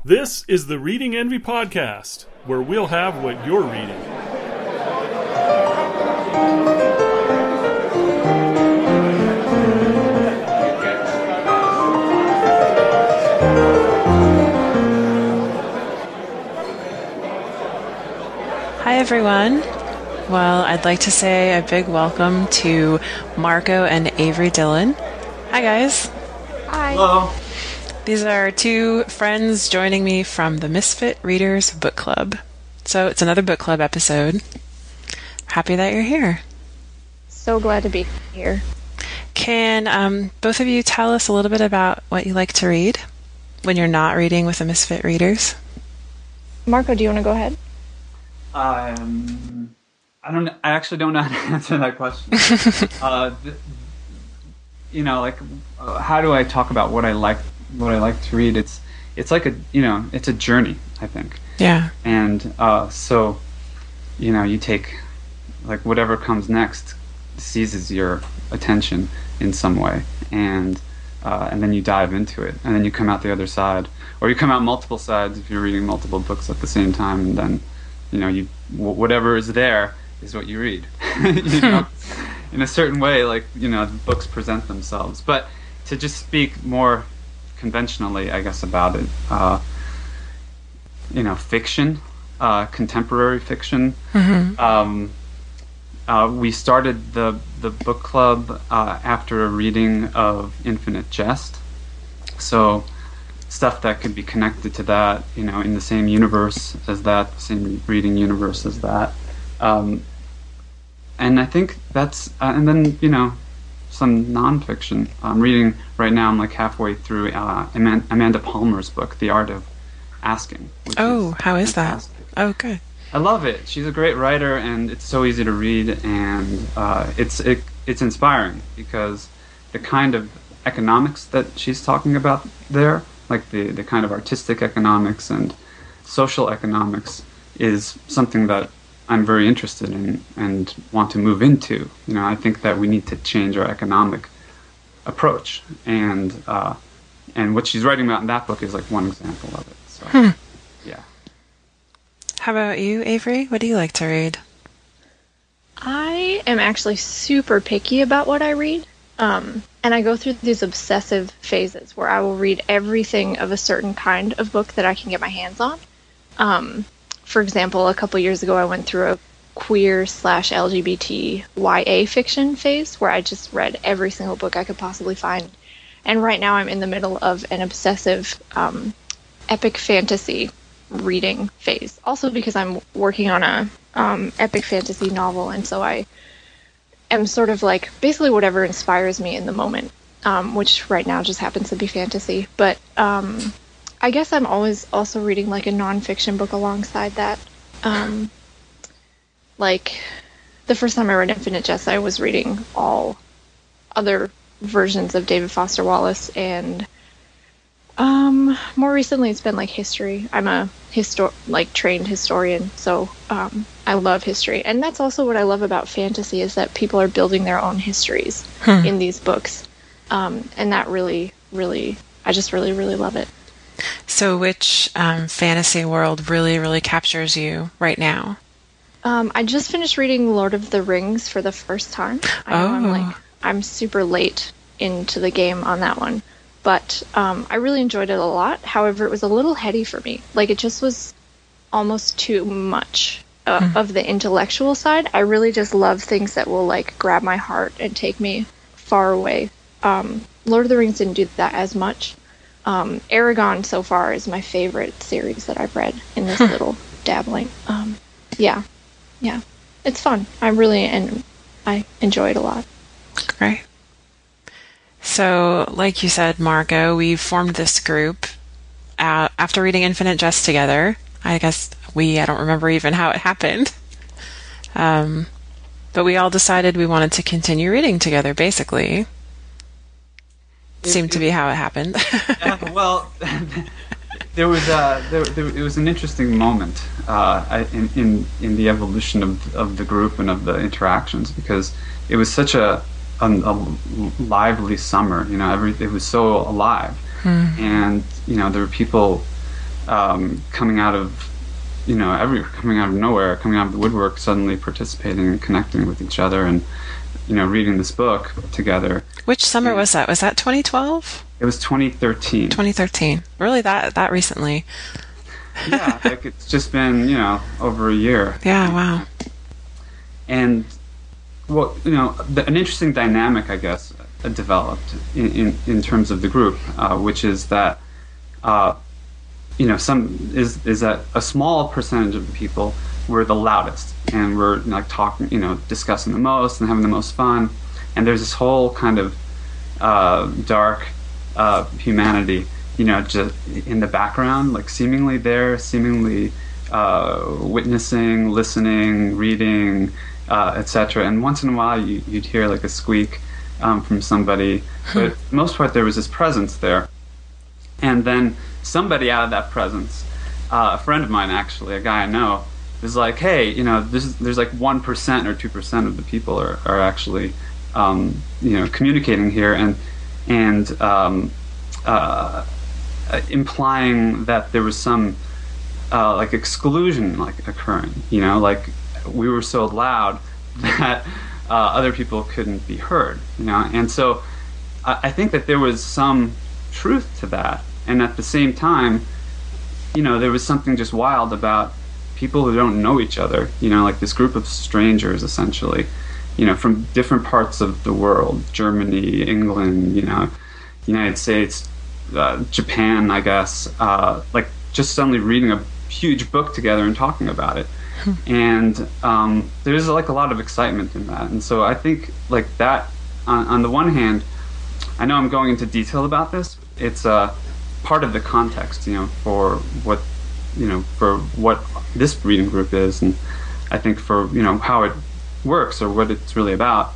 This is the Reading Envy Podcast, where we'll have what you're reading. Hi everyone. Well, I'd like to say a big welcome to Marco and Avery Dillon. Hi guys. Hi. Hello. These are two friends joining me from the Misfit Readers Book Club. So it's another book club episode. Happy that you're here. So glad to be here. Can both of you tell us a little bit about what you like to read when you're not reading with the Misfit Readers? Marco, do you want to go ahead? I actually don't know how to answer that question. How do I talk about what I like to read? It's like it's a journey, I think. Yeah. And so you take like whatever comes next seizes your attention in some way, and then you dive into it, and then you come out the other side, or you come out multiple sides if you're reading multiple books at the same time, and then whatever is there is what you read. In a certain way, books present themselves. But to just speak more conventionally, I guess, about it, fiction, contemporary fiction. Mm-hmm. We started the book club after a reading of Infinite Jest. So stuff that could be connected to that, in the same universe as that, the same reading universe as that. And I think that's, and then, some nonfiction. I'm reading right now, I'm like halfway through Amanda Palmer's book, The Art of Asking. How is fantastic. that? Oh, good. I love it. She's a great writer, and it's so easy to read, and it's inspiring because the kind of economics that she's talking about there, like the kind of artistic economics and social economics, is something that I'm very interested in and want to move into. I think that we need to change our economic approach, and what she's writing about in that book is like one example of it. So, yeah. How about you, Avery? What do you like to read? I am actually super picky about what I read. And I go through these obsessive phases where I will read everything of a certain kind of book that I can get my hands on. For example, a couple years ago, I went through a queer/LGBT YA fiction phase where I just read every single book I could possibly find. And right now I'm in the middle of an obsessive epic fantasy reading phase. Also because I'm working on a epic fantasy novel, and so I am sort of like basically whatever inspires me in the moment, which right now just happens to be fantasy. But I guess I'm always also reading like a nonfiction book alongside that. Like the first time I read Infinite Jest, I was reading all other versions of David Foster Wallace, and more recently it's been like history. I'm a trained historian, so I love history, and that's also what I love about fantasy, is that people are building their own histories in these books, and that really, I just really, really love it. So which fantasy world really, really captures you right now? I just finished reading Lord of the Rings for the first time. I know I'm super late into the game on that one, but I really enjoyed it a lot. However, it was a little heady for me. Like, it just was almost too much of the intellectual side. I really just love things that will like grab my heart and take me far away. Lord of the Rings didn't do that as much. Eragon so far is my favorite series that I've read in this little dabbling. Yeah, it's fun. I enjoy it a lot. Great. So, like you said, Marco, we formed this group after reading Infinite Jest together. I don't remember even how it happened. But we all decided we wanted to continue reading together, basically. Seemed to be how it happened. Well, it was an interesting moment in the evolution of the group and of the interactions, because it was such a lively summer. It was so alive, and there were people coming out of coming out of nowhere, coming out of the woodwork, suddenly participating and connecting with each other, and reading this book together. Which summer was that? Was that 2012? It was 2013. 2013. Really, that recently? Yeah, like it's just been over a year. Yeah, wow. And an interesting dynamic, I guess, developed in terms of the group, which is that is that a small percentage of the people were the loudest and were talking, discussing the most and having the most fun, and there's this whole kind of dark humanity, just in the background, like seemingly there, seemingly witnessing, listening, reading, etc. And once in a while you'd hear like a squeak from somebody, but for the most part there was this presence there. And then somebody out of that presence, a friend of mine actually, a guy I know, was like, hey, there's like 1% or 2% of the people are actually communicating here, and implying that there was some like exclusion occurring, like we were so loud that other people couldn't be heard, and so I think that there was some truth to that, and at the same time, there was something just wild about people who don't know each other, like this group of strangers essentially, from different parts of the world, Germany, England, United States, Japan, I guess, like just suddenly reading a huge book together and talking about it. And there's like a lot of excitement in that. And so I think like that, on the one hand, I know I'm going into detail about this. It's part of the context, for what this reading group is, and I think for how it works or what it's really about,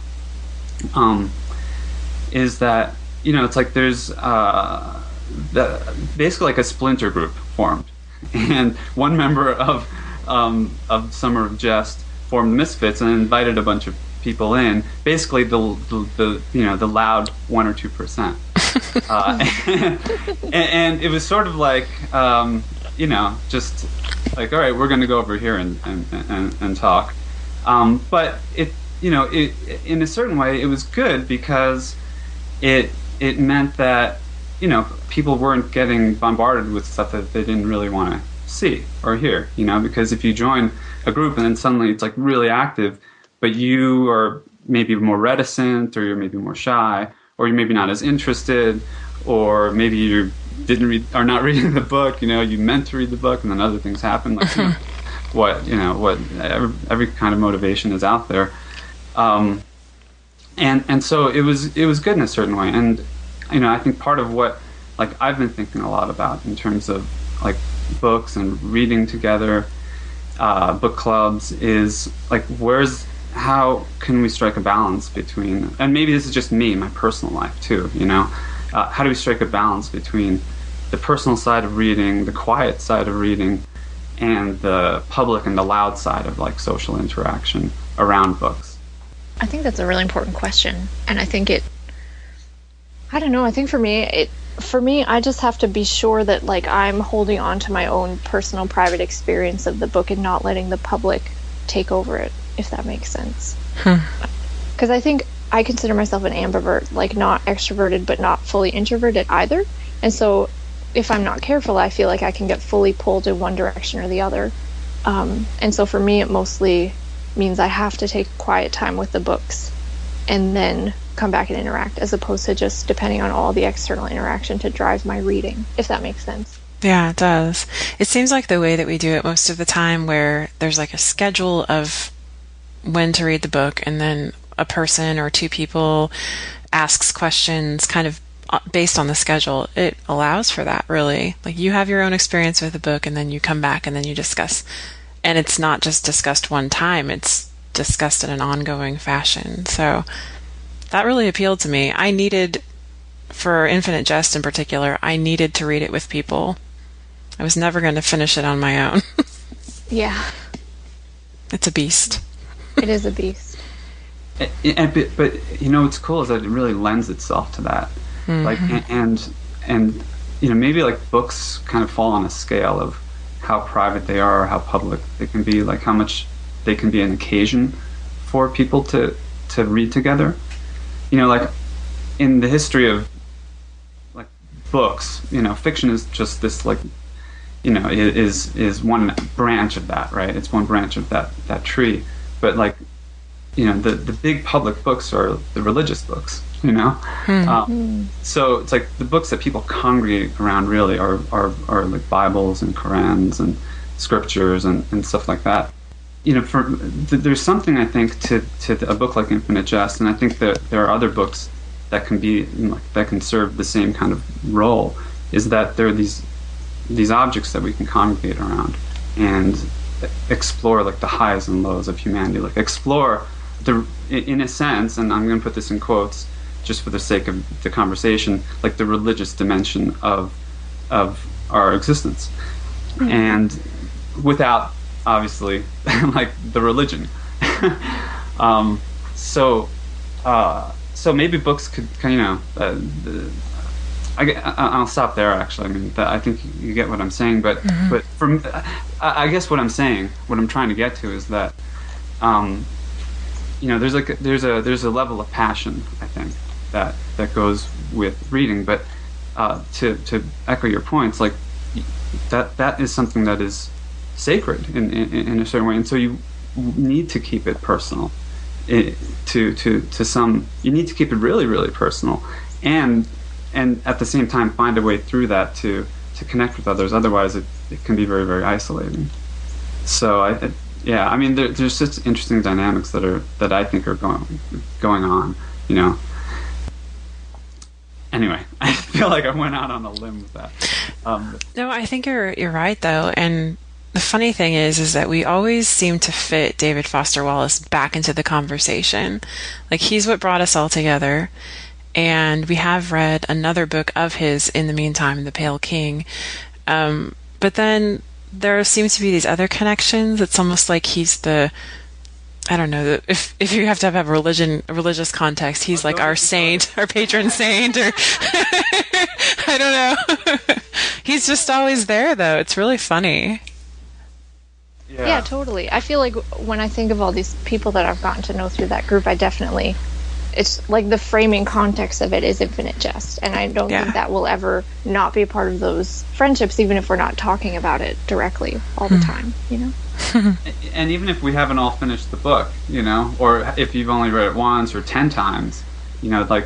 is that it's like there's basically like a splinter group formed, and one member of Summer of Jest formed the Misfits and invited a bunch of people in, basically the loud 1 or 2%, and it was sort of like just like, all right, we're going to go over here and talk, but it in a certain way it was good because it meant that people weren't getting bombarded with stuff that they didn't really want to see or hear, because if you join a group and then suddenly it's like really active, but you are maybe more reticent, or you're maybe more shy, or you're maybe not as interested, or maybe you are not reading the book, you meant to read the book and then other things happen, like every kind of motivation is out there, and so it was good in a certain way. And I think part of what like I've been thinking a lot about in terms of like books and reading together, book clubs, is like how can we strike a balance between, and maybe this is just me, my personal life too, how do we strike a balance between the personal side of reading, the quiet side of reading, and the public and the loud side of like social interaction around books? I think that's a really important question, and I think I don't know, I think for me, I just have to be sure that like I'm holding on to my own personal private experience of the book and not letting the public take over it, if that makes sense. Because I think I consider myself an ambivert, like not extroverted but not fully introverted either, and so if I'm not careful, I feel like I can get fully pulled in one direction or the other, and so for me it mostly means I have to take quiet time with the books and then come back and interact, as opposed to just depending on all the external interaction to drive my reading, if that makes sense. Yeah, it does. It seems like the way that we do it most of the time, where there's like a schedule of when to read the book, and then a person or two people asks questions kind of based on the schedule. It allows for that, really. Like you have your own experience with the book, and then you come back and then you discuss. And it's not just discussed one time, it's discussed in an ongoing fashion. So that really appealed to me. I needed, for Infinite Jest in particular, I needed to read it with people. I was never going to finish it on my own. Yeah. It's a beast. It is a beast. But what's cool is that it really lends itself to that. Mm-hmm. Like, and maybe like books kind of fall on a scale of how private they are or how public they can be, like how much they can be an occasion for people to read together. Like in the history of like books, fiction is just this like, is one branch of that, right? It's one branch of that tree. But like, the big public books are the religious books, so it's like the books that people congregate around really are like Bibles and Qurans and scriptures and stuff like that. There's something, I think, to a book like Infinite Jest, and I think that there are other books that can be that can serve the same kind of role. Is that there are these objects that we can congregate around and explore like the highs and lows of humanity, like explore in a sense, and I'm going to put this in quotes just for the sake of the conversation, like the religious dimension of our existence, and without obviously like the religion. So maybe books could, I'll stop there. Actually, I mean, I think you get what I'm saying. But from, I guess what I'm trying to get to is that, there's a level of passion, I think, that goes with reading. But to echo your points, like that is something that is sacred in a certain way, and so you need to keep it personal. You need to keep it really, really personal, and at the same time find a way through that to connect with others. Otherwise, it can be very, very isolating. So there's just interesting dynamics that I think are going on. Anyway, I feel like I went out on a limb with that. No, I think you're right though, and the funny thing is that we always seem to fit David Foster Wallace back into the conversation. Like, he's what brought us all together. And we have read another book of his in the meantime, The Pale King. But then there seems to be these other connections. It's almost like he's I don't know, if you have to have a religious context, he's like our saint, our patron saint, or I don't know. He's just always there, though. It's really funny. Yeah, totally. I feel like when I think of all these people that I've gotten to know through that group, it's like the framing context of it is Infinite Jest, and I don't think that will ever not be a part of those friendships, even if we're not talking about it directly all the time, And even if we haven't all finished the book, or if you've only read it once or 10 times, like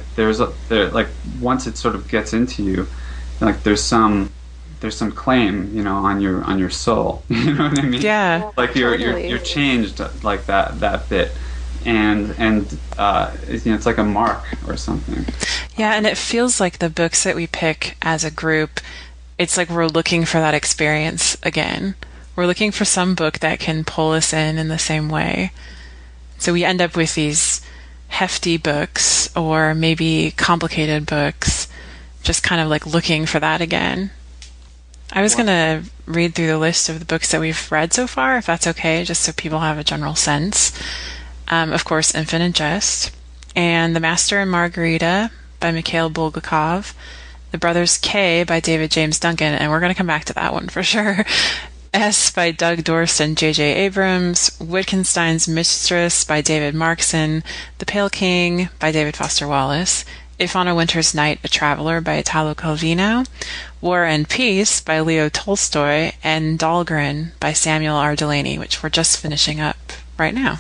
once it sort of gets into you, like there's some claim, on your soul. You know what I mean? Yeah. Like you're changed like that bit. And it's like a mark or something. Yeah, and it feels like the books that we pick as a group, it's like we're looking for that experience again. We're looking for some book that can pull us in the same way. So we end up with these hefty books or maybe complicated books, just kind of like looking for that again. I was going to read through the list of the books that we've read so far, if that's okay, just so people have a general sense. Of course, Infinite Jest, and The Master and Margarita by Mikhail Bulgakov, The Brothers K by David James Duncan, and we're going to come back to that one for sure. S by Doug Dorst and J.J. Abrams, Wittgenstein's Mistress by David Markson, The Pale King by David Foster Wallace, If on a Winter's Night, A Traveler by Italo Calvino, War and Peace by Leo Tolstoy, and Dahlgren by Samuel R. Delany, which we're just finishing up right now.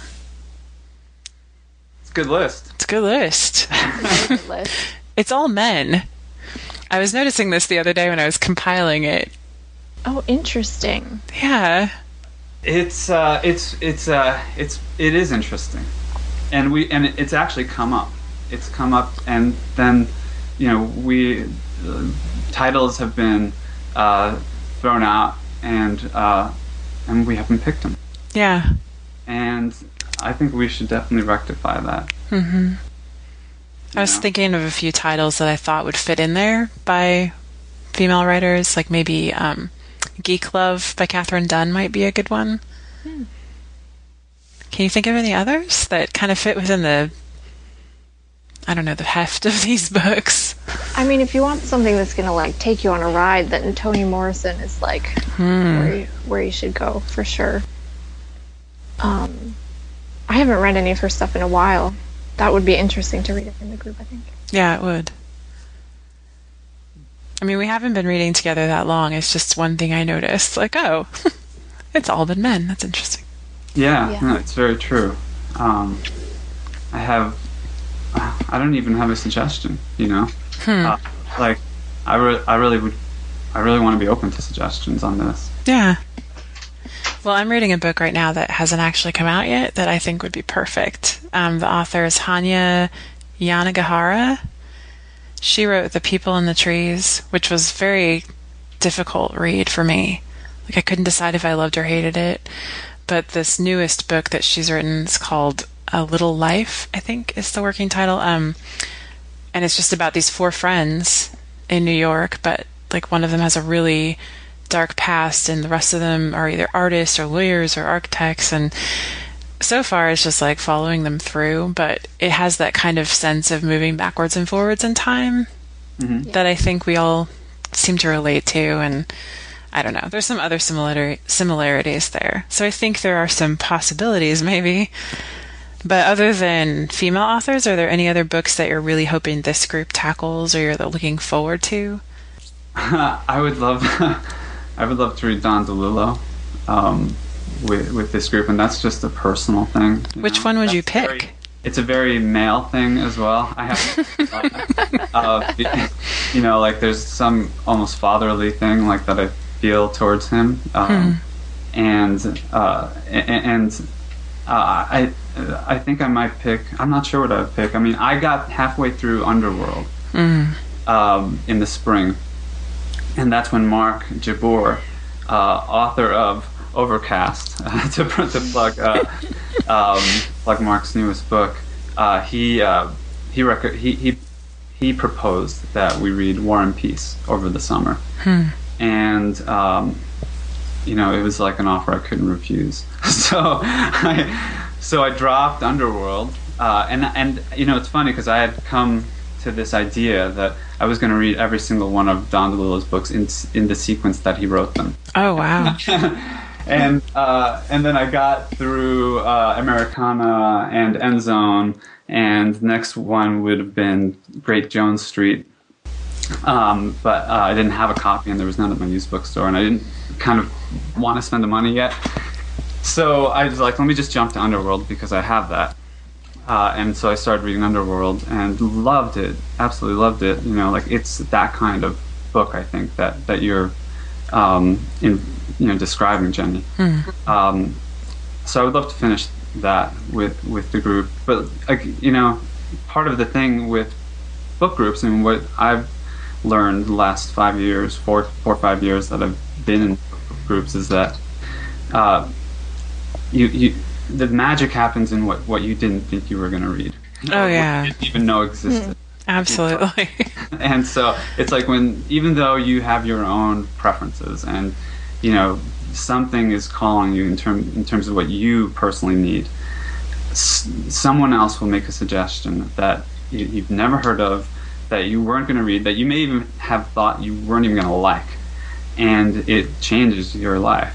Good list. It's a good list. It's all men. I was noticing this the other day when I was compiling it. Oh, interesting. Yeah. It is interesting, and it's actually come up. It's come up, and then titles have been thrown out, and we haven't picked them. Yeah. And I think we should definitely rectify that. Mm-hmm. I was thinking of a few titles that I thought would fit in there by female writers, like maybe Geek Love by Catherine Dunn might be a good one. Can you think of any others that kind of fit within the heft of these books? I mean, if you want something that's going to like take you on a ride, then Toni Morrison is like where you should go for sure. I haven't read any of her stuff in a while. That would be interesting to read it in the group, I think. Yeah, it would. I mean, we haven't been reading together that long. It's just one thing I noticed. Like, oh, it's all been men. That's interesting. Yeah. No, it's very true. I don't even have a suggestion, you know? Like, I really want to be open to suggestions on this. Yeah. Well, I'm reading a book right now that hasn't actually come out yet that I think would be perfect. The author is Hanya Yanagihara. She wrote The People in the Trees, which was a very difficult read for me. Like, I couldn't decide if I loved or hated it. But this newest book that she's written is called A Little Life, I think is the working title. And it's just about these 4 friends in New York, but like one of them has a really dark past and the rest of them are either artists or lawyers or architects, and so far it's just like following them through, but it has that kind of sense of moving backwards and forwards in time that I think we all seem to relate to, and I don't know, there's some other similarities there. So I think there are some possibilities maybe. But other than female authors, are there any other books that you're really hoping this group tackles or you're looking forward to? I would love to read Don DeLillo with this group, and that's just a personal thing. Which one would you pick? It's a very male thing as well. I have, like there's some almost fatherly thing like that I feel towards him, and I think I might pick. I'm not sure what I'd pick. I mean, I got halfway through Underworld in the spring, and that's when Mark Jabbour, author of Overcast, to plug Mark's newest book, he proposed that we read War and Peace over the summer, and it was like an offer I couldn't refuse. So I dropped Underworld, and it's funny because I had come to this idea that I was going to read every single one of Don DeLillo's books in the sequence that he wrote them. Oh wow! and then I got through Americana and End Zone, and the next one would have been Great Jones Street. But I didn't have a copy, and there was none at my used bookstore, and I didn't kind of want to spend the money yet. So I was like, let me just jump to Underworld because I have that. And so I started reading Underworld and loved it, absolutely loved it. It's that kind of book, I think, that you're describing, Jenny. So I would love to finish that with the group. But part of the thing with book groups, and what I've learned the last 5 years, four or 5 years that I've been in groups, is that the magic happens in what you didn't think you were going to read. Oh yeah, what you didn't even know existed. Absolutely. And so it's like even though you have your own preferences, and something is calling you in terms of what you personally need, someone else will make a suggestion that you've never heard of, that you weren't going to read, that you may even have thought you weren't even going to like, and it changes your life.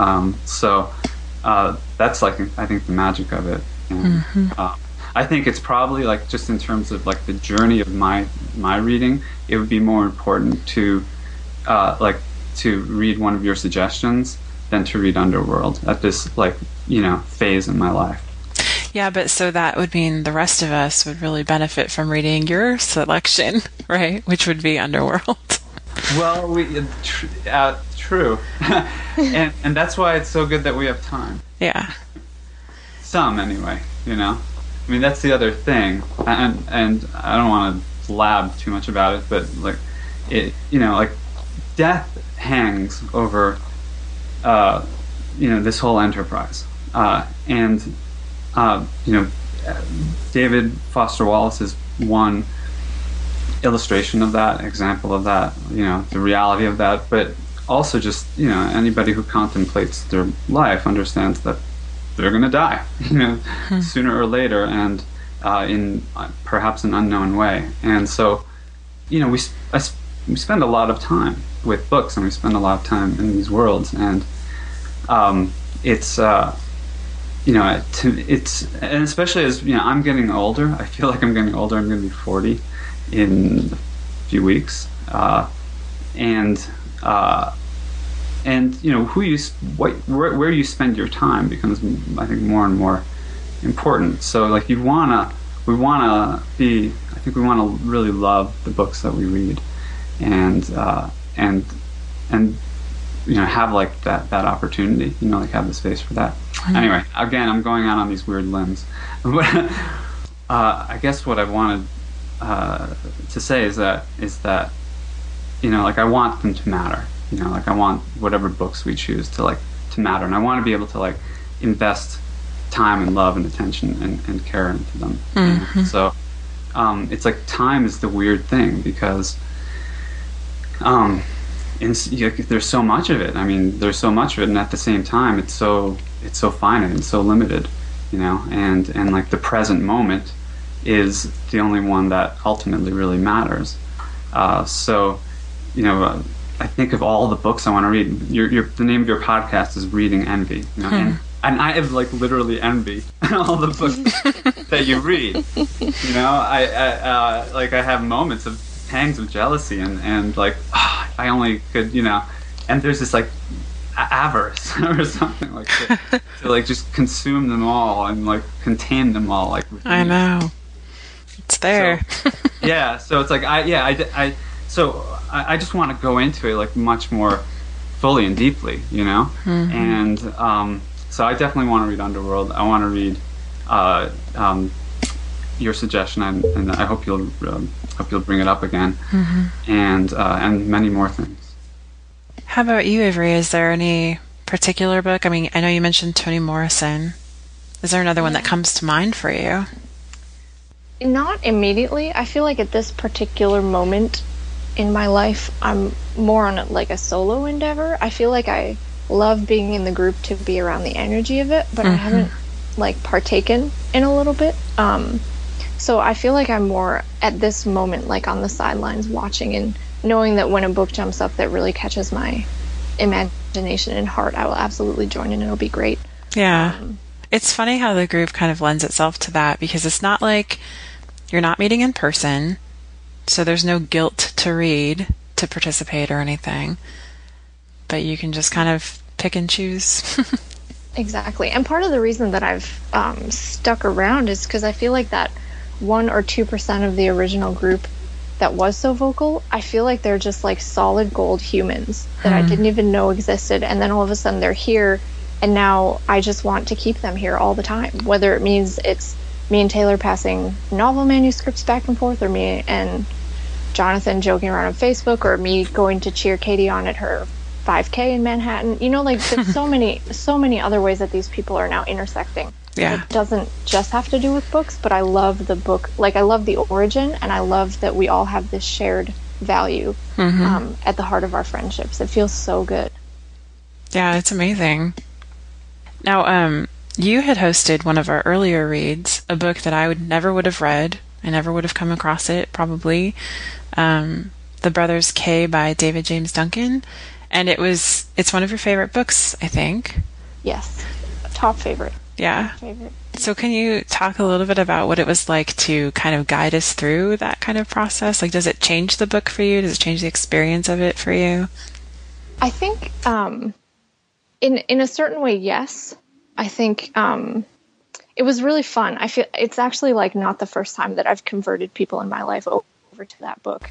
That's I think the magic of it. And, I think it's probably just in terms of the journey of my reading, it would be more important to read one of your suggestions than to read Underworld at this phase in my life. Yeah, but so that would mean the rest of us would really benefit from reading your selection, right? Which would be Underworld. Well, true. and that's why it's so good that we have time. Yeah. Some, anyway, I mean, that's the other thing. And I don't want to blab too much about it, but death hangs over, this whole enterprise. David Foster Wallace is one illustration of that, example of that, the reality of that, but also just, anybody who contemplates their life understands that they're going to die, sooner or later, and in perhaps an unknown way. And so we spend a lot of time with books, and we spend a lot of time in these worlds, and it's and especially as I'm getting older. I feel like I'm getting older. I'm going to be 40 in a few weeks, and where you spend your time becomes, I think, more and more important. So like we want to really love the books that we read, and have like that opportunity, like have the space for that. Anyway, again, I'm going out on these weird limbs, but I guess what I wanted to say is that like I want them to matter. Like I want whatever books we choose to matter, and I want to be able to like invest time and love and attention and care into them. Mm-hmm. So it's like time is the weird thing, because there's so much of it. I mean, there's so much of it, and at the same time, it's so finite and so limited, and like the present moment is the only one that ultimately really matters. So I think of all the books I want to read. The name of your podcast is Reading Envy, and I have like literally envy all the books that you read. I have moments of pangs of jealousy and like I only could, and there's this like avarice or something like that to like just consume them all and like contain them all like within I know it's there. So it's like I just want to go into it like much more fully and deeply, and so I definitely want to read Underworld. I want to read your suggestion, and I hope you'll bring it up again, and many more things. How about you, Avery? Is there any particular book? I mean, I know you mentioned Toni Morrison. Is there another one that comes to mind for you? Not immediately. I feel like at this particular moment in my life, I'm more on like a solo endeavor. I feel like I love being in the group to be around the energy of it, but I haven't like partaken in a little bit. So I feel like I'm more at this moment like on the sidelines watching and knowing that when a book jumps up that really catches my imagination and heart, I will absolutely join in and it'll be great. Yeah. It's funny how the group kind of lends itself to that, because it's not like you're not meeting in person, so there's no guilt to read, to participate or anything. But you can just kind of pick and choose. Exactly. And part of the reason that I've stuck around is because I feel like that 1 or 2% of the original group that was so vocal, I feel like they're just like solid gold humans that I didn't even know existed, and then all of a sudden they're here, and now I just want to keep them here all the time, whether it means it's me and Taylor passing novel manuscripts back and forth, or me and Jonathan joking around on Facebook, or me going to cheer Katie on at her 5K in Manhattan. Like there's so many other ways that these people are now intersecting. Yeah. It doesn't just have to do with books, but I love the book. Like I love the origin, and I love that we all have this shared value at the heart of our friendships. It feels so good. Yeah, it's amazing. Now, you had hosted one of our earlier reads, a book that I never would have read. I never would have come across it, probably. The Brothers K by David James Duncan. And it's one of your favorite books, I think. Yes. Top favorite. Yeah. Top favorite. So can you talk a little bit about what it was like to kind of guide us through that kind of process? Like, does it change the book for you? Does it change the experience of it for you? I think in a certain way, yes. I think it was really fun. I feel it's actually like not the first time that I've converted people in my life over to that book.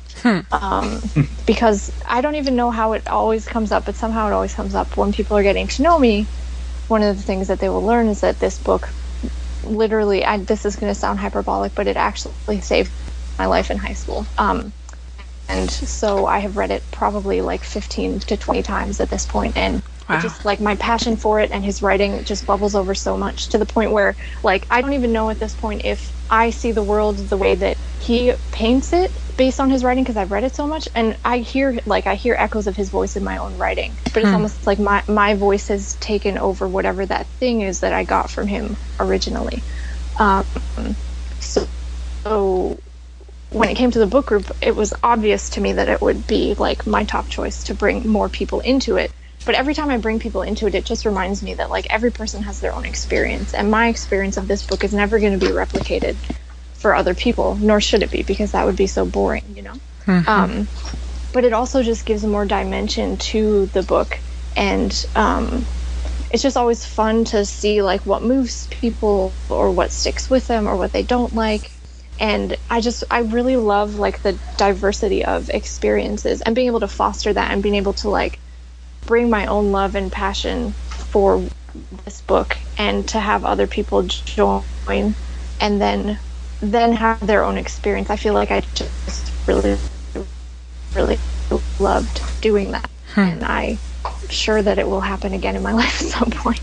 Because I don't even know how it always comes up, but somehow it always comes up when people are getting to know me. One of the things that they will learn is that this book literally, this is going to sound hyperbolic, but it actually saved my life in high school. And so I have read it probably like 15 to 20 times at this point, and wow. It just like my passion for it and his writing just bubbles over so much to the point where like I don't even know at this point if I see the world the way that he paints it based on his writing, because I've read it so much, and I hear echoes of his voice in my own writing, but it's almost like my voice has taken over whatever that thing is that I got from him originally. So when it came to the book group, it was obvious to me that it would be like my top choice to bring more people into it. But every time I bring people into it, it just reminds me that like every person has their own experience, and my experience of this book is never going to be replicated for other people, nor should it be, because that would be so boring, you know. But it also just gives more dimension to the book, and it's just always fun to see like what moves people or what sticks with them or what they don't like. And I really love like the diversity of experiences and being able to foster that and being able to like bring my own love and passion for this book and to have other people join and then have their own experience. I feel like I just really loved doing that. And I'm sure that it will happen again in my life at some point.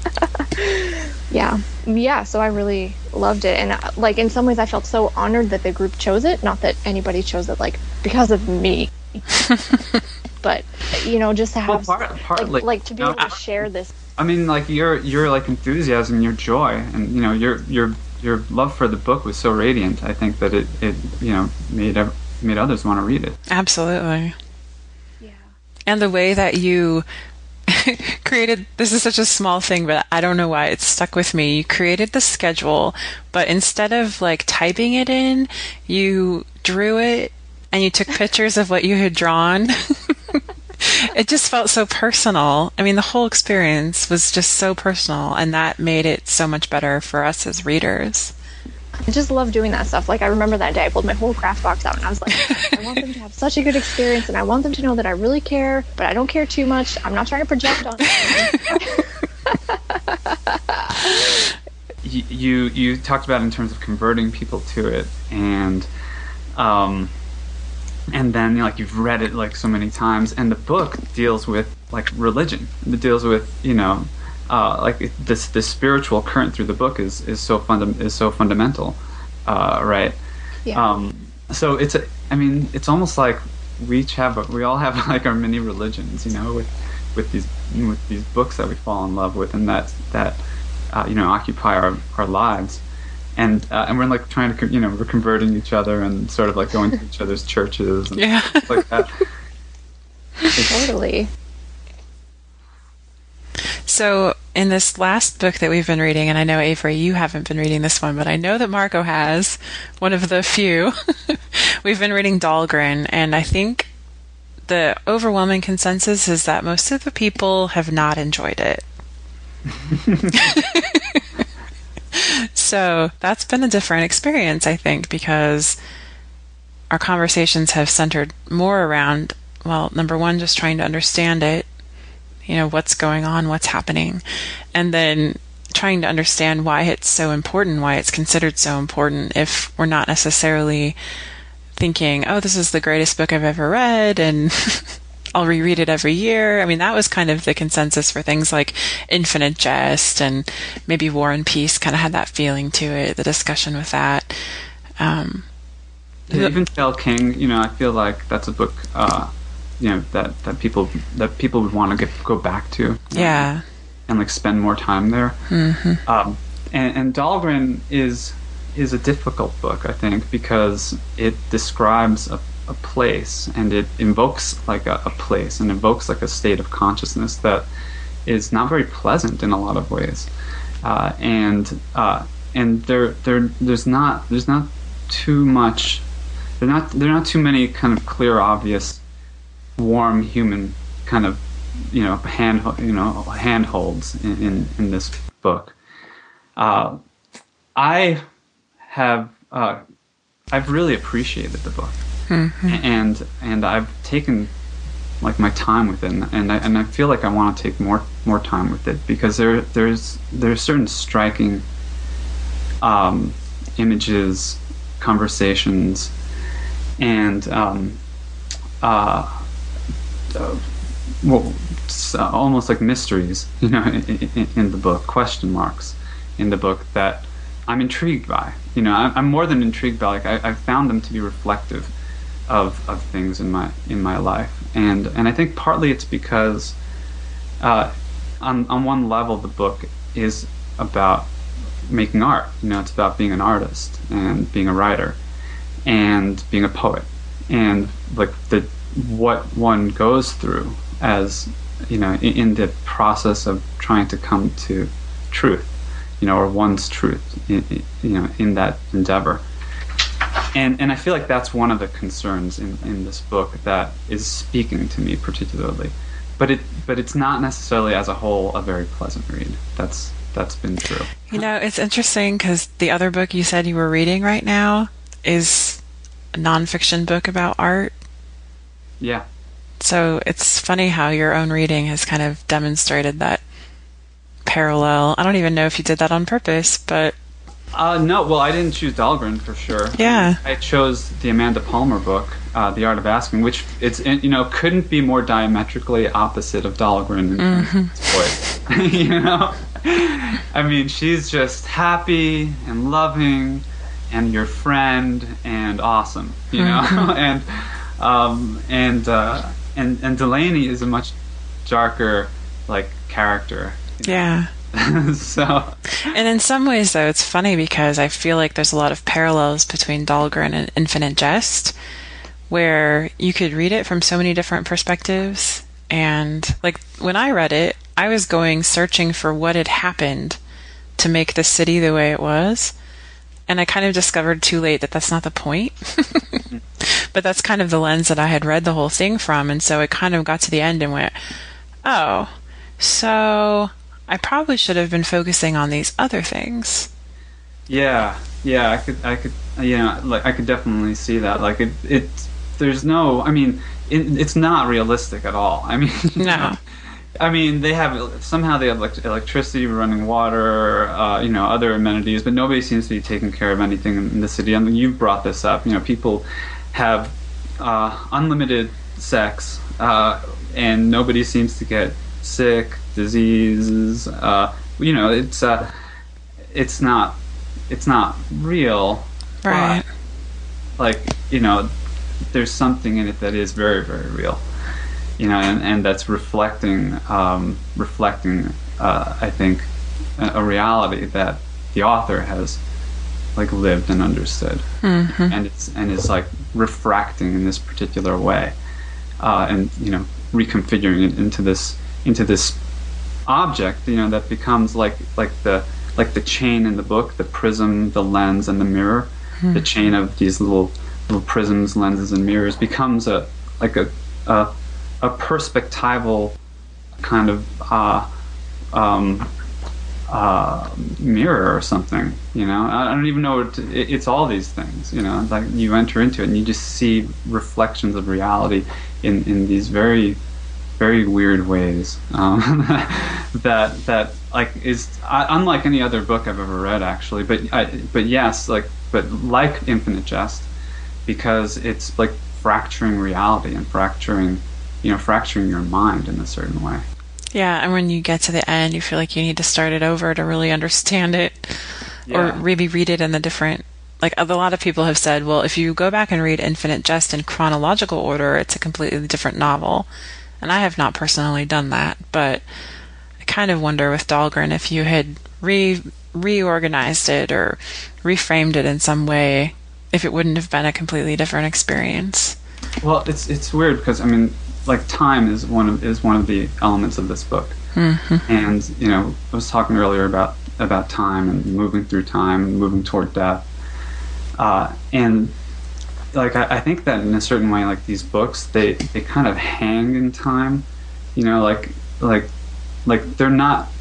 Yeah, so I really loved it. And like in some ways I felt so honored that the group chose it, not that anybody chose it like because of me. But you know, just to have partly, like to be able to share this. I mean, like your like enthusiasm, your joy, and you know your love for the book was so radiant. I think that it you know made others want to read it. Absolutely. Yeah. And the way that you created, this is such a small thing, but I don't know why it's stuck with me. You created the schedule, but instead of like typing it in, you drew it and you took pictures of what you had drawn. It just felt so personal. I mean, the whole experience was just so personal, and that made it so much better for us as readers. I just love doing that stuff. Like, I remember that day I pulled my whole craft box out and I was like, I want them to have such a good experience, and I want them to know that I really care, but I don't care too much. I'm not trying to project on them. You talked about in terms of converting people to it, and then like you've read it like so many times, and the book deals with like religion. It deals with, you know, like this spiritual current through the book is so fundamental, right? Yeah. So it's almost like we all have like our mini religions, you know, with these books that we fall in love with, and that you know, occupy our lives. And we're like trying to, you know, we're converting each other and sort of like going to each other's churches and stuff like that. Totally. So in this last book that we've been reading, and I know, Avery, you haven't been reading this one, but I know that Marco has, one of the few. We've been reading Dahlgren, and I think the overwhelming consensus is that most of the people have not enjoyed it. So that's been a different experience, I think, because our conversations have centered more around, well, number one, just trying to understand it, you know, what's going on, what's happening, and then trying to understand why it's so important, why it's considered so important, if we're not necessarily thinking, oh, this is the greatest book I've ever read, and I'll reread it every year. I mean, that was kind of the consensus for things like Infinite Jest, and maybe War and Peace kind of had that feeling to it, the discussion with that. Eventide King, you know, I feel like that's a book, you know, that people would want to go back to. Yeah. And like spend more time there. Mm-hmm. And Dahlgren is a difficult book, I think, because it describes a place, and it invokes like a place, and invokes like a state of consciousness that is not very pleasant in a lot of ways, and there's not too much, there are not too many kind of clear, obvious, warm human kind of, you know, handholds in this book. I've really appreciated the book. Mm-hmm. And I've taken like my time with it, and I feel like I want to take more time with it, because there's certain striking images, conversations, and almost like mysteries, you know, in the book, question marks in the book that I'm intrigued by. You know, I'm more than intrigued by. Like I've found them to be reflective of things in my life, and I think partly it's because on one level the book is about making art. You know, it's about being an artist and being a writer, and being a poet, and like what one goes through as, in the process of trying to come to truth, or one's truth, in that endeavor. And I feel like that's one of the concerns in this book that is speaking to me particularly. But it's not necessarily as a whole a very pleasant read. That's been true. It's interesting because the other book you said you were reading right now is a nonfiction book about art. Yeah. So it's funny how your own reading has kind of demonstrated that parallel. I don't even know if you did that on purpose, but... No, well, I didn't choose Dahlgren for sure. Yeah. I chose the Amanda Palmer book, The Art of Asking, which couldn't be more diametrically opposite of Dahlgren in its voice. I mean, she's just happy and loving and your friend and awesome, and Delaney is a much darker character. Yeah. So, and in some ways, though, it's funny because I feel like there's a lot of parallels between Dahlgren and Infinite Jest, where you could read it from so many different perspectives. And when I read it, I was searching for what had happened to make the city the way it was, and I kind of discovered too late that that's not the point. But that's kind of the lens that I had read the whole thing from, and so it kind of got to the end and went, oh, so I probably should have been focusing on these other things. Yeah, I could definitely see that. There's no, it's not realistic at all. No. They have electricity, running water, other amenities, but nobody seems to be taking care of anything in the city. You've brought this up. People have unlimited sex, and nobody seems to get sick, diseases. It's not real. Right. But, there's something in it that is very, very real. And that's reflecting, I think, a reality that the author has lived and understood, and is refracting in this particular way, and reconfiguring it into this object, that becomes like the chain in the book, the prism, the lens, and the mirror. The chain of these little prisms, lenses, and mirrors becomes a perspectival kind of mirror or something. I don't even know it's all these things. You enter into it and you just see reflections of reality in these very, very weird ways. That is unlike any other book I've ever read, actually. But Infinite Jest, because it's fracturing reality and fracturing your mind in a certain way. Yeah, and when you get to the end, you feel like you need to start it over to really understand it, or maybe read it in the different. A lot of people have said, well, if you go back and read Infinite Jest in chronological order, it's a completely different novel. And I have not personally done that, but I kind of wonder with Dahlgren if you had reorganized it or reframed it in some way, if it wouldn't have been a completely different experience. Well, it's weird because time is one of the elements of this book, and I was talking earlier about time and moving through time and moving toward death, and I think that in a certain way, these books they kind of hang in time, they're not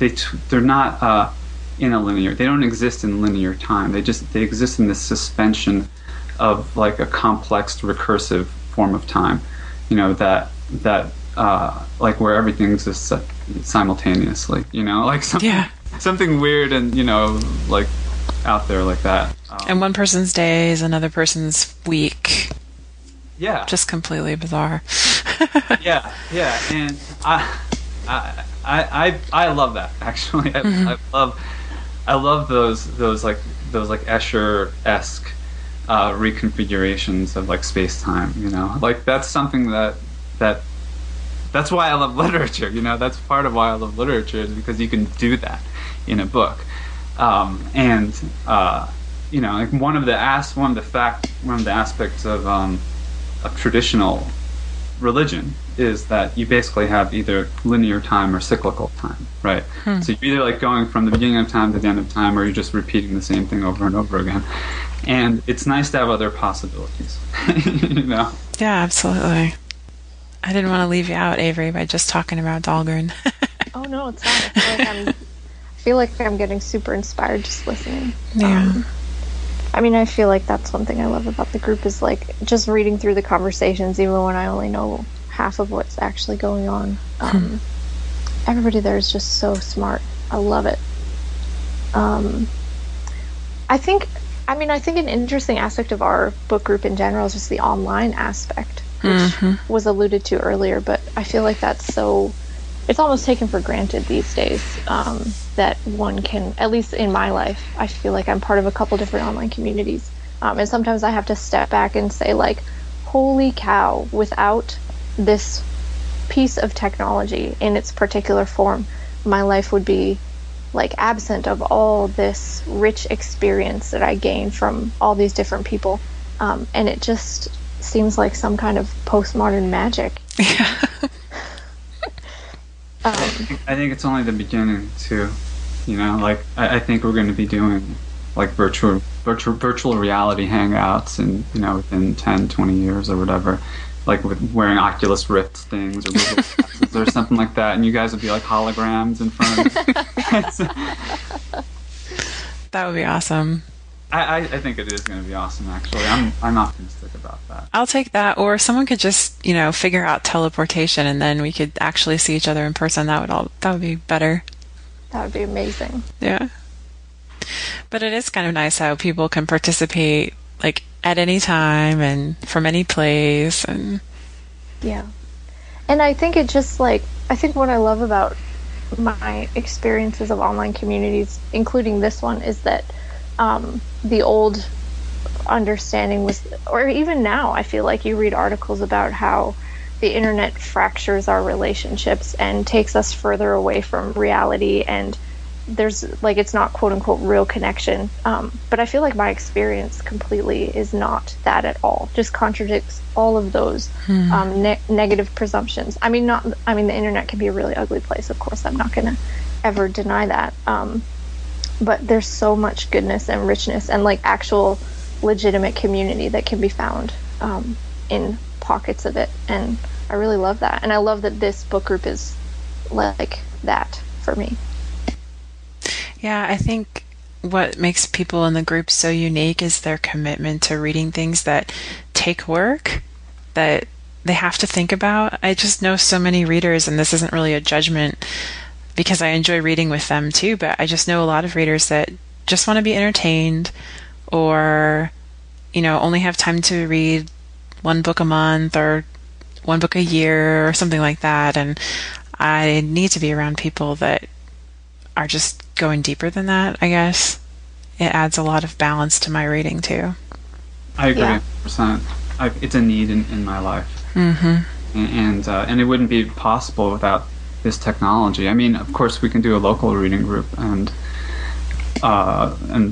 in a linear. They don't exist in linear time. They exist in this suspension of a complex recursive form of time, that where everything exists simultaneously, something weird and out there like that. And one person's day is another person's week. Yeah, just completely bizarre. yeah, and I love that, actually. I love those Escher-esque reconfigurations of space-time. That's something that's why I love literature. That's part of why I love literature, is because you can do that in a book. like one of the aspects of traditional religion is that you basically have either linear time or cyclical time, right? So you're either like going from the beginning of time to the end of time, or you're just repeating the same thing over and over again. And it's nice to have other possibilities, Yeah, absolutely. I didn't want to leave you out, Avery, by just talking about Dahlgren. Oh no, it's fine. I feel like I'm getting super inspired just listening. Yeah. I feel like that's one thing I love about the group is like just reading through the conversations, even when I only know half of what's actually going on. Everybody there is just so smart. I love it. I think an interesting aspect of our book group in general is just the online aspect, which was alluded to earlier, but I feel like it's almost taken for granted these days, that one can, at least in my life, I feel like I'm part of a couple different online communities. And sometimes I have to step back and say, like, holy cow, without this piece of technology in its particular form, my life would be, like, absent of all this rich experience that I gained from all these different people. And it just seems like some kind of postmodern magic. Yeah. I think it's only the beginning too. Like I think we're going to be doing like virtual reality hangouts, and within 10, 20 years or whatever, like with wearing Oculus Rift things or Google Glasses or something like that, and you guys would be like holograms in front of me. That would be awesome. I think it is going to be awesome. Actually, I'm optimistic about that. I'll take that. Or someone could just figure out teleportation, and then we could actually see each other in person. That would be better. That would be amazing. Yeah. But it is kind of nice how people can participate like at any time and from any place, and yeah. And I think it just I think what I love about my experiences of online communities, including this one, is that the old understanding was, or even now, I feel like you read articles about how the internet fractures our relationships and takes us further away from reality, and there's it's not quote unquote real connection. But I feel like my experience completely is not that at all. Just contradicts all of those negative presumptions. The internet can be a really ugly place. Of course, I'm not going to ever deny that. But there's so much goodness and richness and actual legitimate community that can be found in pockets of it, and I really love that. And I love that this book group is like that for me. Yeah, I think what makes people in the group so unique is their commitment to reading things that take work, that they have to think about. I just know so many readers, and this isn't really a judgment because I enjoy reading with them too, but I just know a lot of readers that just want to be entertained, or only have time to read one book a month or one book a year or something like that. And I need to be around people that are just going deeper than that, I guess. It adds a lot of balance to my reading too. I agree 100%. It's a need in my life. Mm-hmm. And it wouldn't be possible without this technology. Of course, we can do a local reading group, and I'm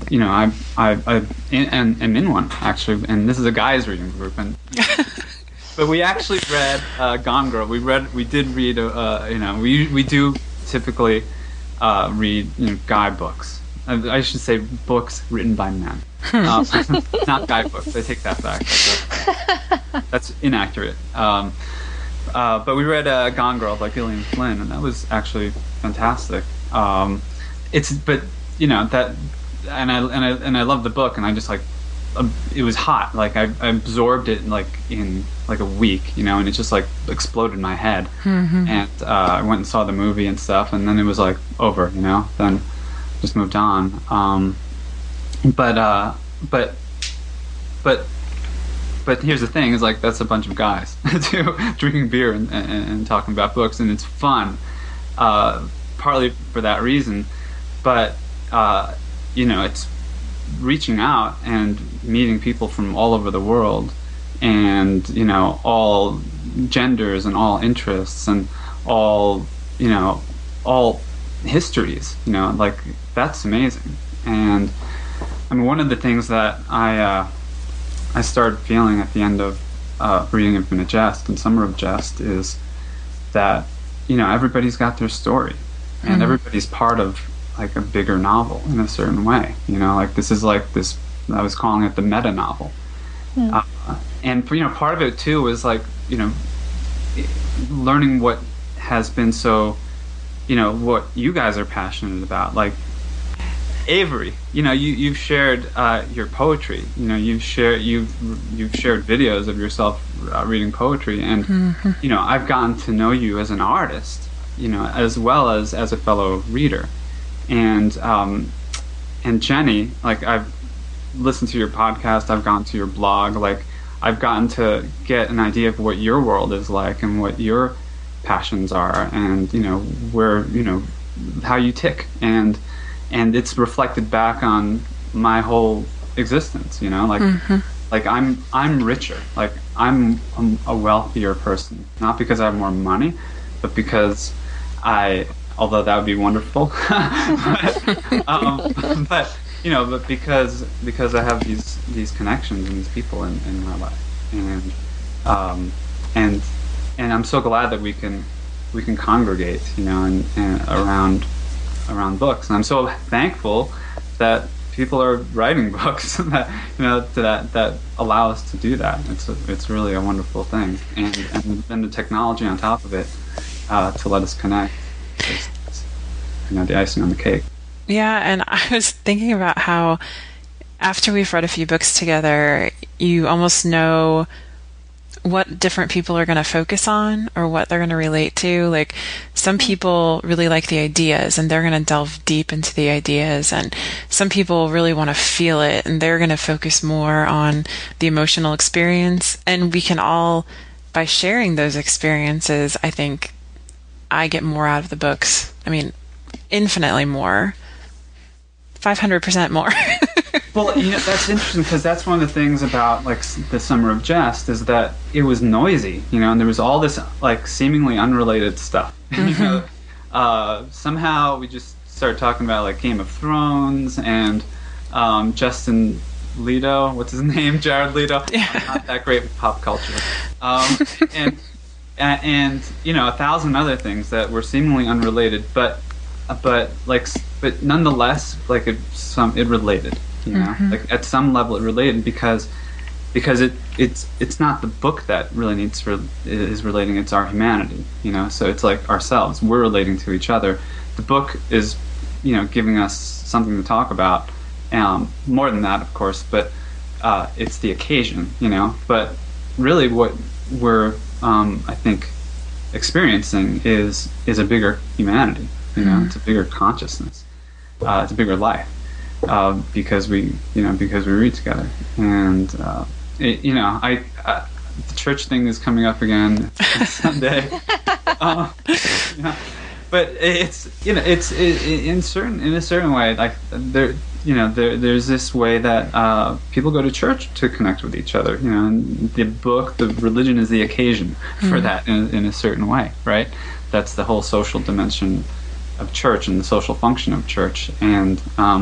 in one actually, and this is a guys' reading group, and but we actually read Gone Girl. We did read. We do typically read guy books. I should say books written by men, not guy books. I take that back. That's inaccurate. But we read Gone Girl by Gillian Flynn, and that was actually fantastic. I love the book, and I just it was hot. I absorbed it in a week, and it just exploded in my head. Mm-hmm. And I went and saw the movie and stuff, and then it was over, then just moved on. But here's the thing: is that's a bunch of guys drinking beer and talking about books, and it's fun, partly for that reason. But it's reaching out and meeting people from all over the world, and all genders and all interests and all histories. That's amazing. And I mean, one of the things that I started feeling at the end of reading Infinite Jest and Summer of Jest is that, you know, everybody's got their story, and everybody's part of like a bigger novel in a certain way. You know, like this is like this. I was calling it the meta novel, and you know, part of it too was like, you know, learning what has been so, you know, what you guys are passionate about, like. Avery, you know, you've shared your poetry. You know, you've shared videos of yourself reading poetry, and you know, I've gotten to know you as an artist, you know, as well as a fellow reader, and Jenny, like I've listened to your podcast, I've gone to your blog, like I've gotten to get an idea of what your world is like and what your passions are, and you know where, you know, how you tick, and it's reflected back on my whole existence, you know, like like I'm richer, like I'm a wealthier person, not because I have more money, but because although that would be wonderful, but you know, but because I have these connections and these people in my life, and I'm so glad that we can congregate, you know, and around books, and I'm so thankful that people are writing books that, you know, that allow us to do that. It's really a wonderful thing, and the technology on top of it to let us connect is, you know, the icing on the cake. Yeah, and I was thinking about how after we've read a few books together, you almost know what different people are going to focus on or what they're going to relate to. Like some people really like the ideas and they're going to delve deep into the ideas, and some people really want to feel it and they're going to focus more on the emotional experience. And we can all, by sharing those experiences, I think I get more out of the books. I mean, infinitely more. 500% more. Well, you know, that's interesting because that's one of the things about like the Summer of Jest is that it was noisy, you know, and there was all this like seemingly unrelated stuff. You know, somehow we just started talking about like Game of Thrones and Justin Leto, what's his name, Jared Leto. Yeah. I'm not that great with pop culture, and you know, 1,000 other things that were seemingly unrelated, but nonetheless, like it related. You know, like at some level it related because it's not the book that really is relating, it's our humanity, you know, so it's like ourselves, we're relating to each other. The book is, you know, giving us something to talk about, more than that, of course, but it's the occasion, you know, but really what we're I think experiencing is a bigger humanity, you know, it's a bigger consciousness, it's a bigger life. Because we read together, and you know, the church thing is coming up again Sunday, you know, but it's, you know, it's in a certain way, like there's this way that people go to church to connect with each other, you know, and the religion is the occasion for that in a certain way, right? That's the whole social dimension of church and the social function of church, and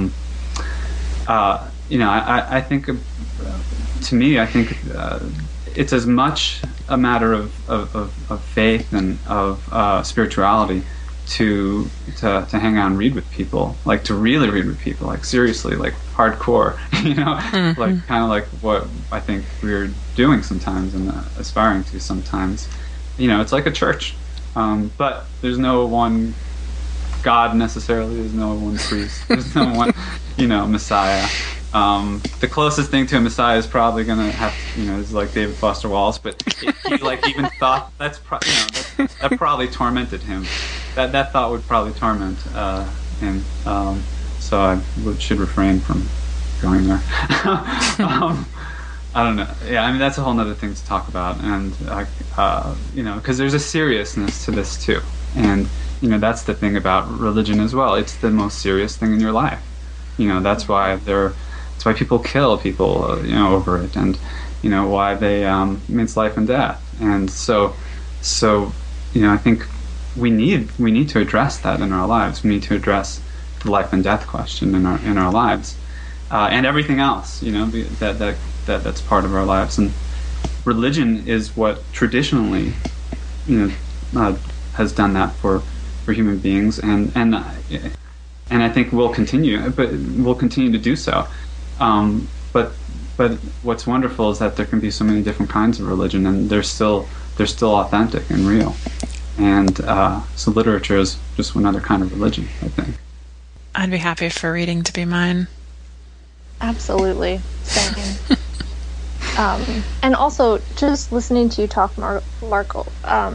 you know, I think, to me, I think it's as much a matter of faith and of spirituality to hang out and read with people, like to really read with people, like seriously, like hardcore, you know, like kind of like what I think we're doing sometimes and aspiring to sometimes. You know, it's like a church, but there's no one God necessarily. There's no one priest. There's no one, you know, Messiah. The closest thing to a Messiah is probably going to have, you know, is like David Foster Wallace, but he like even thought that probably tormented him. That thought would probably torment him. So I should refrain from going there. I don't know. Yeah, I mean, that's a whole other thing to talk about, and you know, because there's a seriousness to this too, and you know, that's the thing about religion as well. It's the most serious thing in your life. You know, that's why people kill people, you know, over it, and you know why they it's life and death. And so you know, I think we need to address that in our lives. We need to address the life and death question in our lives, and everything else, that's part of our lives. And religion is what traditionally, has done that for human beings, and I think will continue to do so. But what's wonderful is that there can be so many different kinds of religion, and they're still authentic and real. And so literature is just another kind of religion, I think. I'd be happy for reading to be mine. Absolutely. Same. And also, just listening to you talk, Marco,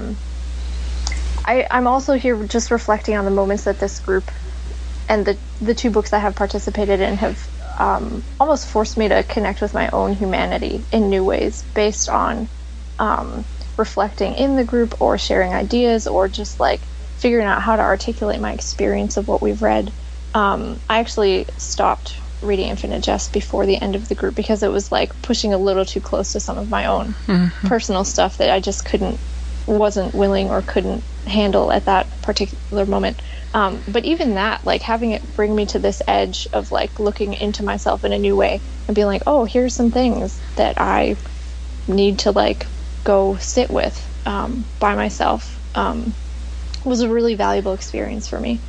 I'm also here just reflecting on the moments that this group and the two books I have participated in have almost forced me to connect with my own humanity in new ways, based on reflecting in the group or sharing ideas or just like figuring out how to articulate my experience of what we've read. I actually stopped reading Infinite Jest before the end of the group because it was like pushing a little too close to some of my own personal stuff that I just wasn't willing or couldn't handle at that particular moment. But even that, like having it bring me to this edge of like looking into myself in a new way and being like, oh, here's some things that I need to like go sit with by myself, was a really valuable experience for me.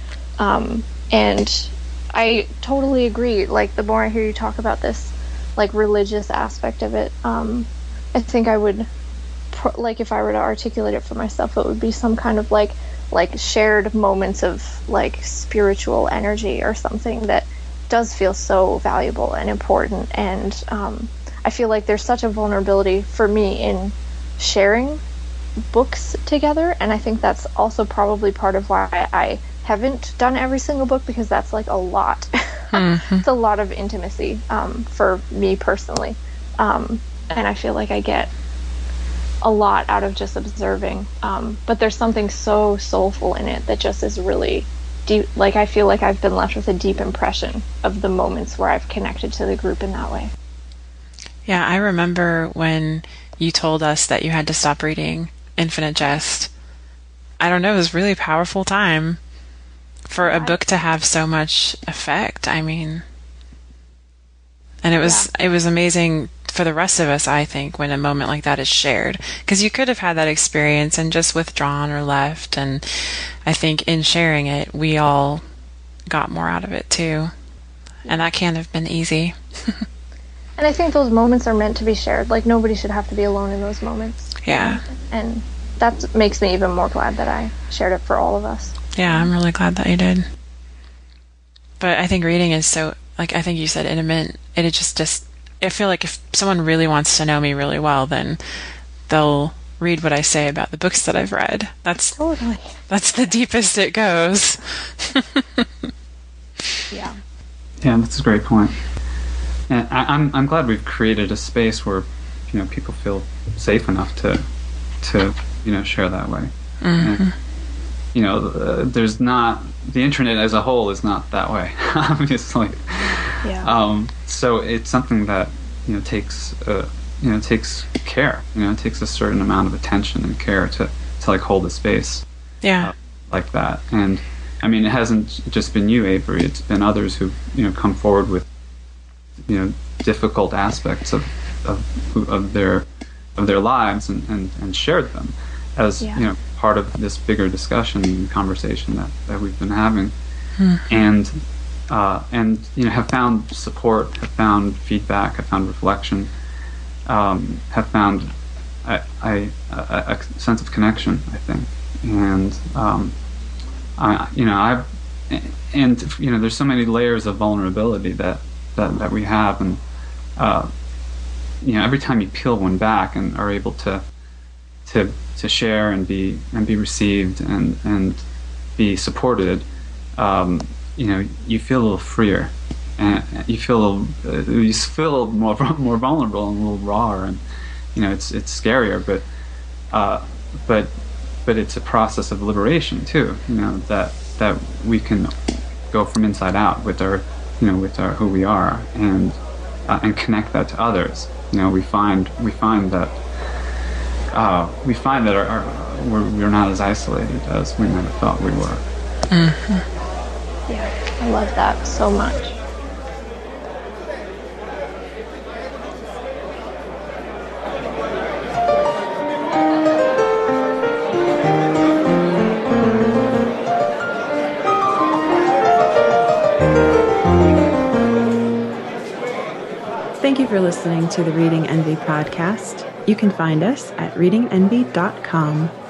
And I totally agree. Like the more I hear you talk about this like religious aspect of it, I think I would like if I were to articulate it for myself, it would be some kind of like shared moments of like spiritual energy or something that does feel so valuable and important. And I feel like there's such a vulnerability for me in sharing books together, and I think that's also probably part of why I haven't done every single book, because that's like a lot. It's a lot of intimacy for me personally, and I feel like I get a lot out of just observing, but there's something so soulful in it that just is really deep. Like I feel like I've been left with a deep impression of the moments where I've connected to the group in that way. Yeah, I remember when you told us that you had to stop reading Infinite Jest. I don't know, it was a really powerful time for a book to have so much effect. I mean, and it was amazing for the rest of us, I think, when a moment like that is shared, because you could have had that experience and just withdrawn or left, and I think in sharing it we all got more out of it too, and that can't have been easy. And I think those moments are meant to be shared. Like nobody should have to be alone in those moments. Yeah. And that makes me even more glad that I shared it for all of us. Yeah, I'm really glad that you did. But I think reading is so, like I think you said, intimate. It just I feel like if someone really wants to know me really well, then they'll read what I say about the books that I've read. That's the deepest it goes. Yeah. Yeah, that's a great point. And I'm glad we've created a space where people feel safe enough to share that way. And, there's not, the internet as a whole is not that way, obviously. Yeah. So it's something that takes takes care. It takes a certain amount of attention and care to like hold a space. Yeah. Like that. And I mean, it hasn't just been you, Avery. It's been others who've come forward with difficult aspects of their lives and shared them as part of this bigger discussion and conversation that we've been having, and have found support, have found feedback, have found reflection, have found a sense of connection, I think, and there's so many layers of vulnerability that we have, and every time you peel one back and are able to share and be received and be supported, you feel a little freer, and you feel more vulnerable and a little rawer, and it's scarier, but it's a process of liberation too. That we can go from inside out with our who we are, and connect that to others. We find that we're not as isolated as we might have thought we were. Yeah, I love that so much. Thank you for listening to the Reading Envy podcast. You can find us at readingenvy.com.